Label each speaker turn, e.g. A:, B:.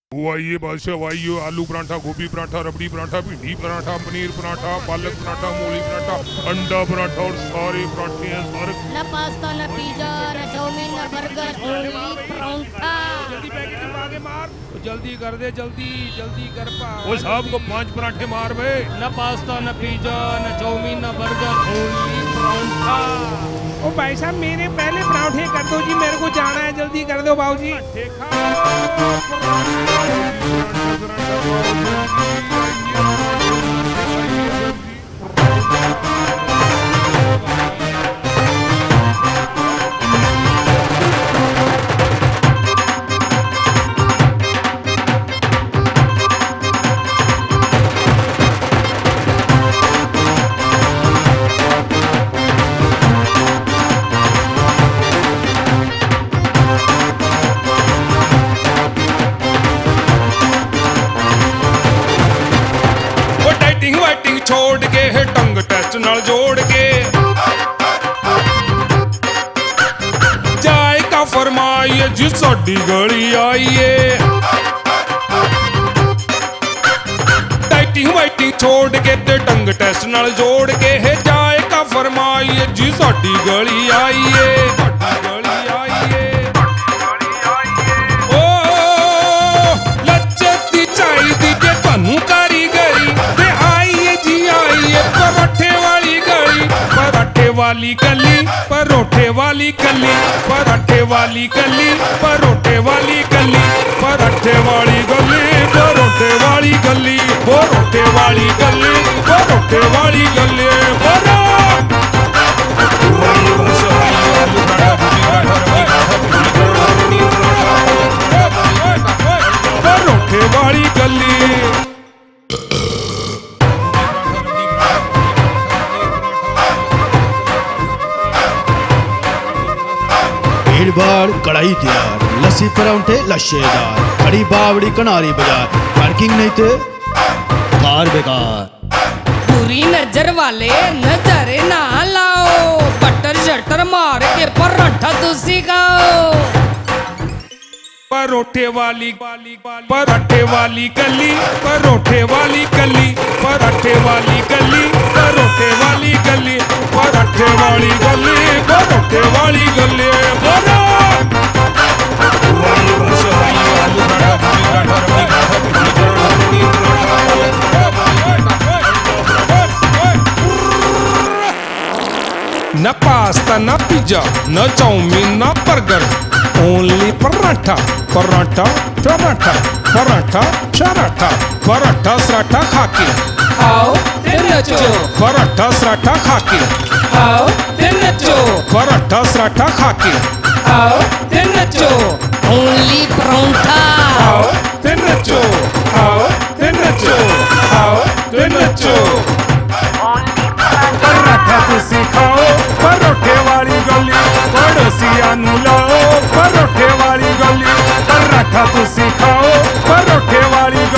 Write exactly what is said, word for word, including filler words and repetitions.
A: वो आइए बादशाह आइए, आलू पराठा, गोभी पराठा, रबड़ी पराठा, भिंडी पराठा, पनीर पराठा, पालक पराठा, मूली पराठा, अंडा पराठा और सारे पराठे हैं सारे।
B: ना पास्ता, ना पिज्जा, ना चाउमीन, ना बर्गर, ओनली पराठा।
A: जल्दी पैकेट में आगे मार,
C: जल्दी कर दे, जल्दी जल्दी कर पा।
A: वो साहब को पांच पराठे मार बे।
C: न पास्ता, न पिज्जा, न चाउमीन, न बर्गर, ओनली पराठा। ओ भाई साहब मेरे पहले पराठे कर दो जी, मेरे को जाना है, जल्दी कर दो बाबूजी।
A: वाइटिंग छोड़ के है टंग टेस्ट नाल जोड़ के जाएगा फरमाइए जी साडी गली आइए। डाइटिंग वाइटिंग छोड़ के ते टंग टेस्ट नाल जोड़ के है जाएगा फरमाइए जी साडी गली आइए। गली आइए ओ लज्जत चाहिदी जे तुहानू कारीगरी ते आइए जी आइए। पराठे वाली गली, पराठे वाली गली, परोठे वाली गली, पराठे वाली गली, परोठे वाली गली, पराठे वाली गली, परोठे वाली गली, परोठे वाली गली, परोठे वाली गली, परोठे वाली गली।
D: भीड़ भाड़ कढ़ाई तैयार, लस्सी परांठे लच्छेदार, खड़ी बावड़ी कनारी बाजार, पार्किंग नहीं थे कार बेकार।
B: बुरी नजर वाले नजर ना लाओ, बटर शटर मार के पराठा तुसी खाओ।
A: परोठे वाली पराठे वाली गली, परोठे वाली गली, पराठे वाली गली, परोठे वाली गली, पराठे वाली गली, परोठे वाली गली। न पास्ता, न पिज्जा, न चाउमीन, न बर्गर, ओनली पराठा। पराठा पराठा पराठा पराठा पराठा सराठा खाके
B: आओ ते नचो,
A: पराठा सराठा खाके
B: आओ ते नचो,
A: पराठा सराठा खाके
B: आओ ते नचो। ओनली पराठा,
A: आओ ते नचो, आओ ते नचो, आओ ते नचो। पराठा तुसी खाओ, परोठे वाली गली, पड़ोसिया नू लाओ, परोठे वाली गली, पराठा तुसी खाओ, परोठे वाली गली।